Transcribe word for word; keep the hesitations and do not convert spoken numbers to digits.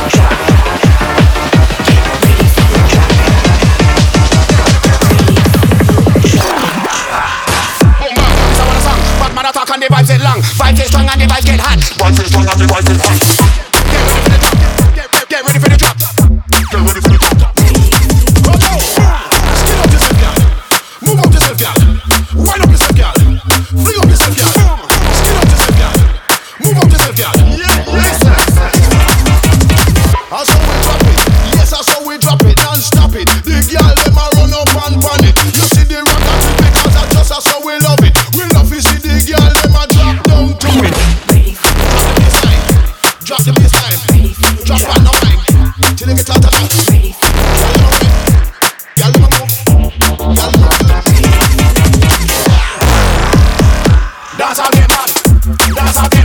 And the vibes get long, vibes get strong and the vibes get hot. Vibes get strong and the vibes get hot. Get ready for the drop. Get ready for the drop. Get ready for the drop. Go go. Skin up yourself, girl. Move up yourself, girl. Wind up yourself, girl. Fling up yourself, girl. Skin up yourself, girl. Move up yourself, girl. Listen. That's how we drop it. Yes, that's how we drop it. Non-stop it. The girl them a run up and pan it. You see the rock and it because that's just that's how we love it. We love to see the girl them a drop down to it. Drop the bassline. Drop the bassline. Drop on the mic. Till you get out of that. Girl them a move. Girl them a move. Dance all get mad. Dance all get